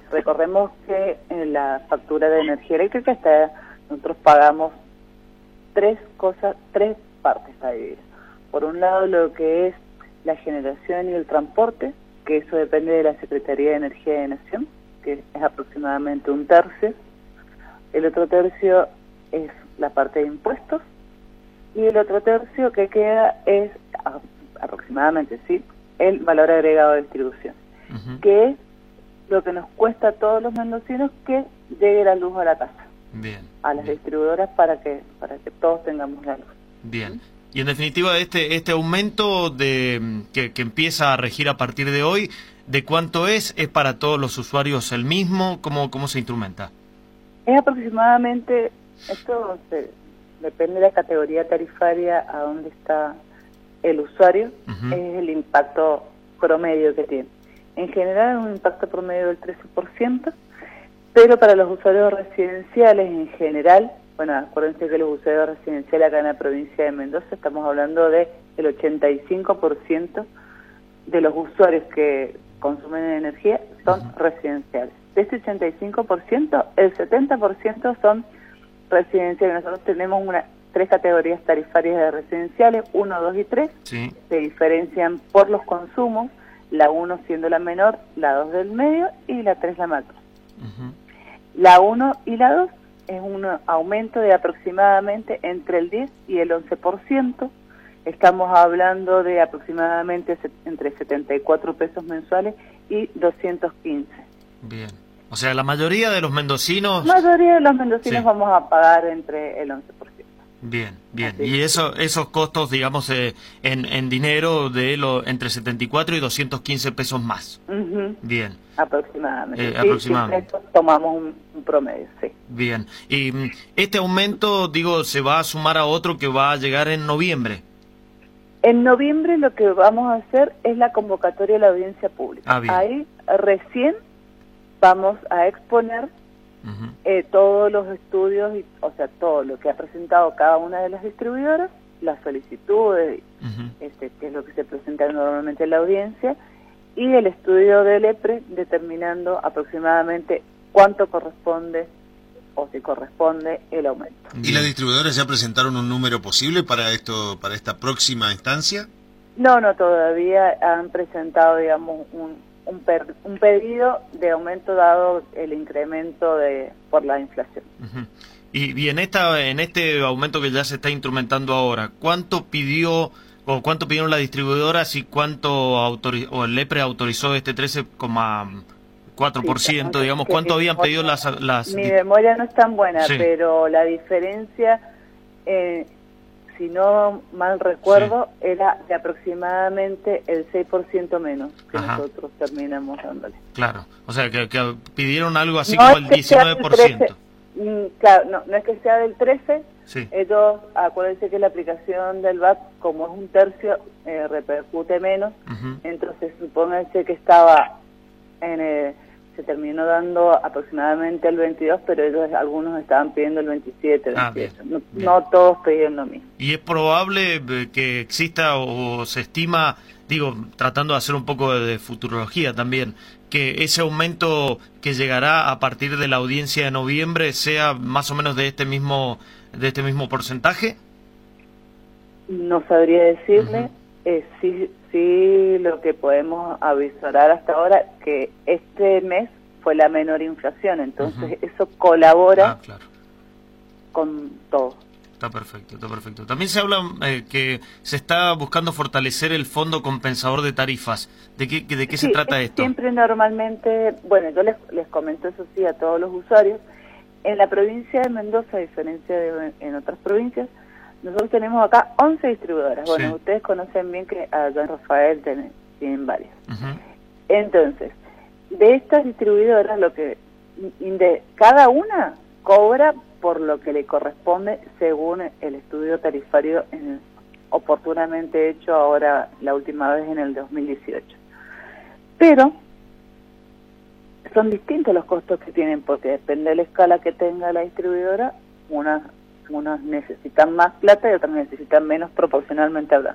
Recordemos que en la factura de energía eléctrica nosotros pagamos tres partes a dividir. Por un lado, lo que es la generación y el transporte, que eso depende de la Secretaría de Energía de Nación, que es aproximadamente un tercio. El otro tercio es la parte de impuestos, y el otro tercio que queda es aproximadamente, sí, el valor agregado de distribución, que es lo que nos cuesta a todos los mendocinos que llegue la luz a la casa, a las distribuidoras para que todos tengamos la luz. Bien. Y en definitiva, este aumento que empieza a regir a partir de hoy, ¿de cuánto es? ¿Es para todos los usuarios el mismo? ¿Cómo se instrumenta? Es aproximadamente, depende de la categoría tarifaria a dónde está el usuario, es el impacto promedio que tiene. En general es un impacto promedio del 13%, pero para los usuarios residenciales en general, bueno, acuérdense que los usuarios residenciales acá en la provincia de Mendoza estamos hablando de el 85% de los usuarios que consumen energía son residenciales. De este 85%, el 70% son residenciales. Nosotros tenemos tres categorías tarifarias de residenciales, 1, 2 y 3, sí. Se diferencian por los consumos, la 1 siendo la menor, la 2 del medio y la 3 la macro. La 1 y la 2 es un aumento de aproximadamente entre el 10 y el 11%. Estamos hablando de aproximadamente entre 74 pesos mensuales y 215. Bien. O sea, la mayoría de los mendocinos... sí. Vamos a pagar entre el 11%. Bien. Así. Y esos costos, digamos, en dinero entre 74 y 215 pesos más. Bien. Aproximadamente. Aproximadamente. Tomamos un promedio, sí. Bien. Y este aumento, se va a sumar a otro que va a llegar en noviembre. En noviembre lo que vamos a hacer es la convocatoria de la audiencia pública. Ahí recién vamos a exponer todos los estudios, todo lo que ha presentado cada una de las distribuidoras, las solicitudes, que es lo que se presenta normalmente en la audiencia, y el estudio del EPRE determinando aproximadamente cuánto corresponde o si corresponde el aumento. ¿Y las distribuidoras ya presentaron un número posible para esta próxima instancia? No, todavía han presentado, digamos, un pedido de aumento dado el incremento por la inflación. Y en este aumento que ya se está instrumentando ahora, ¿cuánto pidieron las distribuidoras y cuánto el EPRE autorizó este 13,4%, digamos? ¿Cuánto habían pedido las... Mi memoria no es tan buena, pero la diferencia, si no mal recuerdo, era de aproximadamente el 6% menos que nosotros terminamos dándole. Claro, o sea, que pidieron algo así como el 19%. Claro, no es que sea del 13%, ellos, acuérdense que la aplicación del VAT, como es un tercio, repercute menos, entonces supónganse que se terminó dando aproximadamente el 22%, pero algunos estaban pidiendo el 27%, 28%. No todos pedían lo mismo. ¿Y es probable que exista o se estima, tratando de hacer un poco de futurología también, que ese aumento que llegará a partir de la audiencia de noviembre sea más o menos de este mismo porcentaje? No sabría decirle. Sí, lo que podemos avisorar hasta ahora, que este mes fue la menor inflación, entonces eso colabora con todo. Está perfecto. También se habla que se está buscando fortalecer el fondo compensador de tarifas. ¿De qué se trata esto? Siempre normalmente, yo les comento eso sí a todos los usuarios. En la provincia de Mendoza, a diferencia de en otras provincias, nosotros tenemos acá 11 distribuidoras. Bueno, ustedes conocen bien que allá en Rafael tienen varias. Entonces, de estas distribuidoras, cada una cobra por lo que le corresponde según el estudio tarifario oportunamente hecho ahora la última vez en el 2018. Pero son distintos los costos que tienen porque depende de la escala que tenga la distribuidora, unas necesitan más plata y otras necesitan menos proporcionalmente hablando.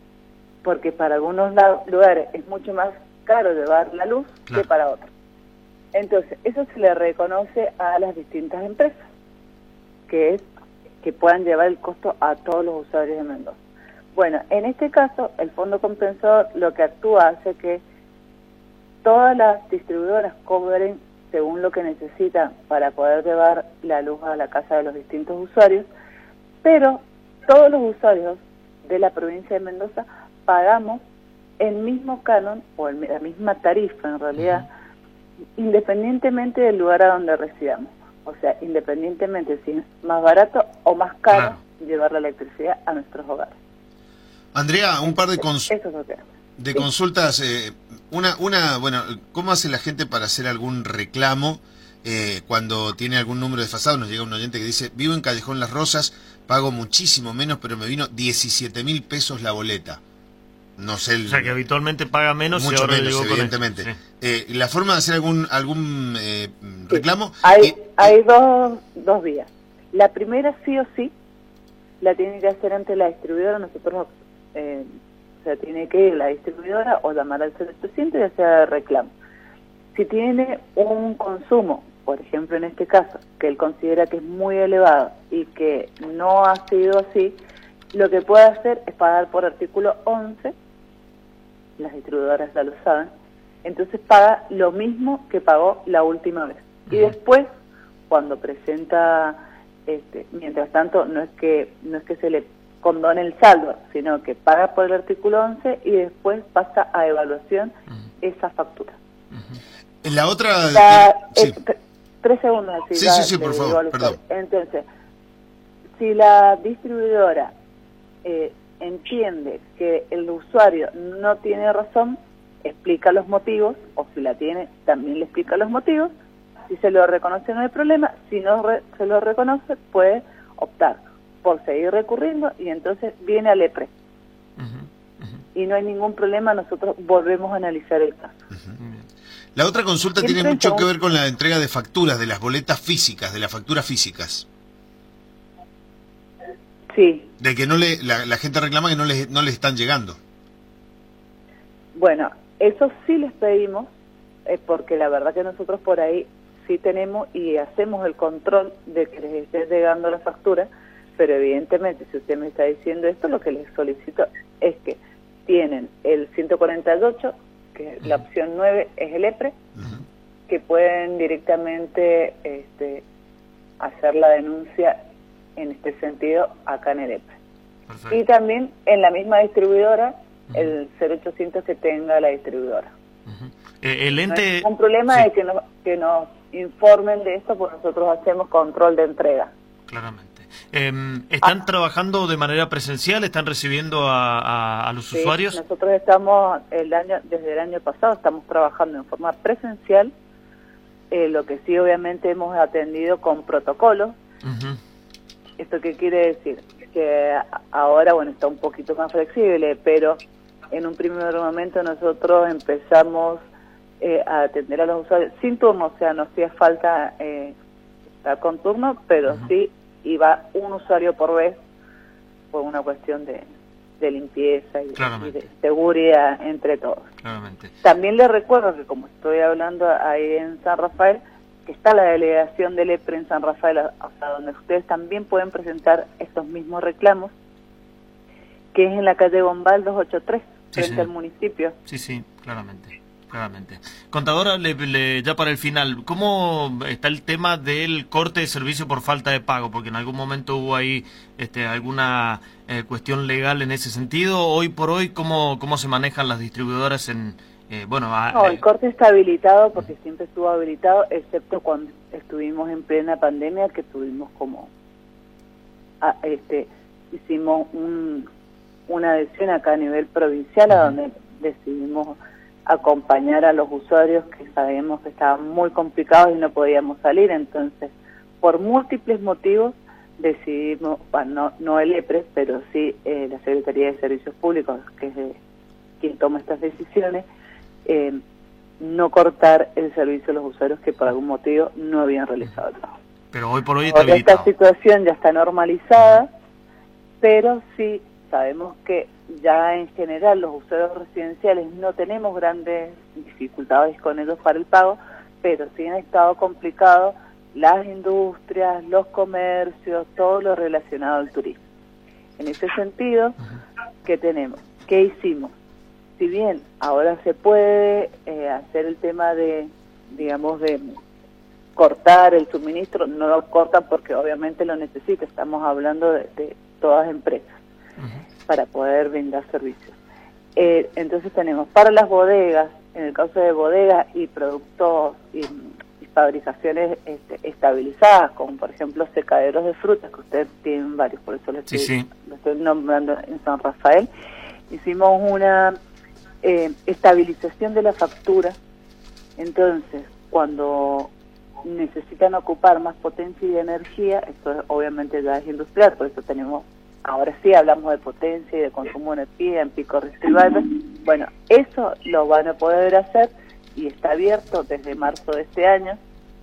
Porque para algunos lugares es mucho más caro llevar la luz que para otros. Entonces, eso se le reconoce a las distintas empresas, que es que puedan llevar el costo a todos los usuarios de Mendoza. Bueno, en este caso, el Fondo Compensador lo que actúa hace que todas las distribuidoras cobren según lo que necesitan para poder llevar la luz a la casa de los distintos usuarios, pero todos los usuarios de la provincia de Mendoza pagamos el mismo canon o la misma tarifa en realidad, independientemente del lugar a donde residamos. O sea, independientemente si es más barato o más caro llevar la electricidad a nuestros hogares. Andrea, un par de, Eso es lo que de consultas. Bueno, ¿cómo hace la gente para hacer algún reclamo cuando tiene algún número desfasado? Nos llega un oyente que dice, vivo en Callejón Las Rosas, pago muchísimo menos, pero me vino 17.000 pesos la boleta. No sé. O sea, que habitualmente paga menos. Mucho y ahora menos, evidentemente. Sí. ¿La forma de hacer algún reclamo? Hay dos vías. La primera, sí o sí, la tiene que hacer ante la distribuidora. Nosotros, o sea, tiene que ir la distribuidora o llamar al 0800 y hacer reclamo. Si tiene un consumo, por ejemplo en este caso, que él considera que es muy elevado y que no ha sido así, lo que puede hacer es pagar por artículo 11, las distribuidoras ya lo saben, entonces paga lo mismo que pagó la última vez. Y después, cuando presenta, mientras tanto, no es que se le condone el saldo, sino que paga por el artículo 11 y después pasa a evaluación esa factura. La otra... sí. 3 segundos. Así, sí, por favor, perdón. Entonces, si la distribuidora entiende que el usuario no tiene razón, explica los motivos, o si la tiene, también le explica los motivos. Si se lo reconoce no hay problema, si no se lo reconoce puede optar por seguir recurriendo y entonces viene al EPRE. Y no hay ningún problema, nosotros volvemos a analizar el caso. La otra consulta tiene mucho que ver con la entrega de facturas, de las boletas físicas, de las facturas físicas. Sí. De que la gente reclama que no les están llegando. Bueno, eso sí les pedimos, porque la verdad que nosotros por ahí sí tenemos y hacemos el control de que les esté llegando la factura, pero evidentemente si usted me está diciendo esto, lo que les solicito es que tienen el 148, que la opción 9 es el EPRE, que pueden directamente hacer la denuncia en este sentido acá en el EPRE. Perfecto. Y también en la misma distribuidora, el 0800 que tenga la distribuidora. El ente... No hay ningún problema de que nos informen de esto, porque nosotros hacemos control de entrega. Claramente. ¿Están trabajando de manera presencial? ¿Están recibiendo a los usuarios? Nosotros estamos desde el año pasado estamos trabajando en forma presencial, lo que sí obviamente hemos atendido con protocolos. ¿Esto qué quiere decir? Que ahora, bueno, está un poquito más flexible, pero en un primer momento nosotros empezamos a atender a los usuarios sin turno, o sea, no hacía falta estar con turno, pero sí iba un usuario por vez por una cuestión de limpieza y de seguridad entre todos. Claramente. También les recuerdo que como estoy hablando ahí en San Rafael, que está la delegación del EPRE en San Rafael, o sea, donde ustedes también pueden presentar estos mismos reclamos, que es en la calle Bombal 283, frente al municipio. Sí, claramente. Contadora, ya para el final, ¿cómo está el tema del corte de servicio por falta de pago? Porque en algún momento hubo ahí alguna cuestión legal en ese sentido. Hoy por hoy, ¿cómo se manejan las distribuidoras en... No, el corte está habilitado porque siempre estuvo habilitado, excepto cuando estuvimos en plena pandemia, que tuvimos hicimos una adhesión acá a nivel provincial, a donde decidimos acompañar a los usuarios que sabíamos que estaban muy complicados y no podíamos salir. Entonces, por múltiples motivos, decidimos, bueno, no el EPRE, pero sí la Secretaría de Servicios Públicos, que es quien toma estas decisiones, no cortar el servicio a los usuarios que por algún motivo no habían realizado el trabajo. Pero hoy por hoy está habilitado. Esta situación ya está normalizada, pero sí sabemos que ya en general los usuarios residenciales no tenemos grandes dificultades con ellos para el pago, pero sí han estado complicados las industrias, los comercios, todo lo relacionado al turismo. En ese sentido, ¿qué tenemos? ¿Qué hicimos? Si bien ahora se puede hacer el tema de, digamos, de cortar el suministro, no lo cortan porque obviamente lo necesita, estamos hablando de todas empresas para poder brindar servicios. Entonces tenemos para las bodegas, en el caso de bodegas y productos y fabricaciones estabilizadas, como por ejemplo secaderos de frutas, que ustedes tienen varios, por eso lo estoy nombrando en San Rafael, hicimos una estabilización de la factura. Entonces, cuando necesitan ocupar más potencia y energía, esto obviamente ya es industrial, por eso tenemos, ahora sí hablamos de potencia y de consumo de energía en picos residuales. Bueno, eso lo van a poder hacer y está abierto desde marzo de este año,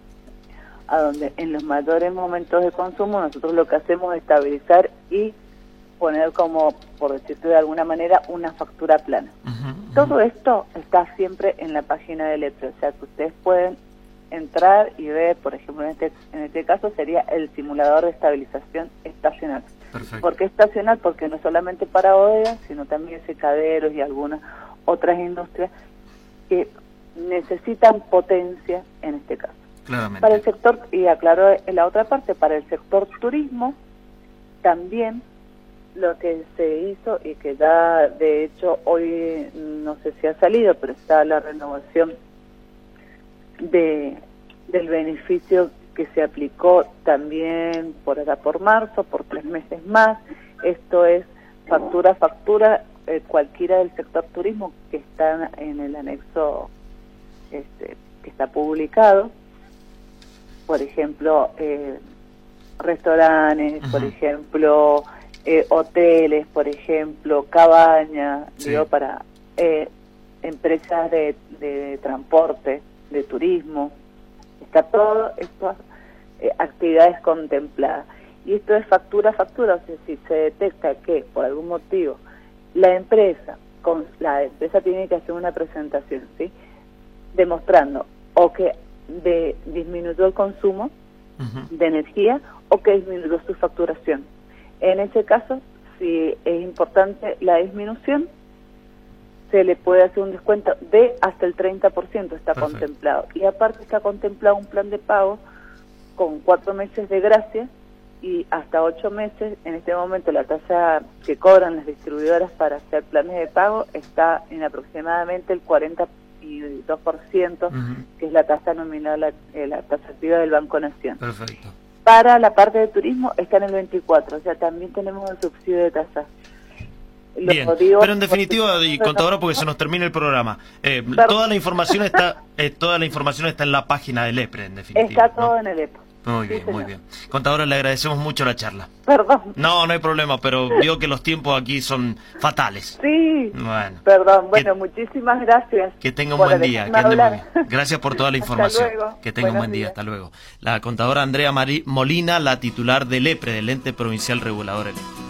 a donde en los mayores momentos de consumo nosotros lo que hacemos es estabilizar y poner como, por decirlo de alguna manera, una factura plana. Todo esto está siempre en la página del EPRE, o sea que ustedes pueden entrar y ver, por ejemplo, en este caso sería el simulador de estabilización estacional. Perfecto. ¿Por qué estacional? Porque no solamente para bodegas, sino también secaderos y algunas otras industrias que necesitan potencia en este caso. Claramente. Para el sector, y aclaro en la otra parte, para el sector turismo, también lo que se hizo y que ya de hecho hoy no sé si ha salido, pero está la renovación del beneficio que se aplicó también por allá por marzo, por 3 meses más. Esto es factura a factura, cualquiera del sector turismo que está en el anexo que está publicado. Por ejemplo, restaurantes, por ejemplo, hoteles, por ejemplo, cabañas, digo, para empresas de transporte, de turismo. Está todo estas actividades contempladas. Y esto es factura a factura, o sea, si se detecta que por algún motivo la empresa tiene que hacer una presentación, ¿sí?, demostrando o que disminuyó el consumo de energía o que disminuyó su facturación. En ese caso, si es importante la disminución, se le puede hacer un descuento de hasta el 30%, está contemplado. Y aparte está contemplado un plan de pago con 4 meses de gracia y hasta 8 meses. En este momento la tasa que cobran las distribuidoras para hacer planes de pago está en aproximadamente el 42%, que es la tasa nominal, la tasa activa del Banco Nación. Perfecto. Para la parte de turismo está en el 24%, o sea, también tenemos el subsidio de tasa. Bien, pero en definitiva, y contadora, porque se nos termina el programa, toda la información está en la página del EPRE, en definitiva. Está todo, ¿no?, en el EPRE. Muy bien, muy bien. Contadora, le agradecemos mucho la charla. Perdón. No hay problema, pero digo que los tiempos aquí son fatales. Sí. Bueno. Perdón, bueno, muchísimas gracias. Que tenga un buen día, que ande muy bien. Gracias por toda la información. Hasta luego. Que tenga un buen día, hasta luego. La contadora Andrea Molina, la titular del EPRE, del Ente Provincial Regulador Eléctrico.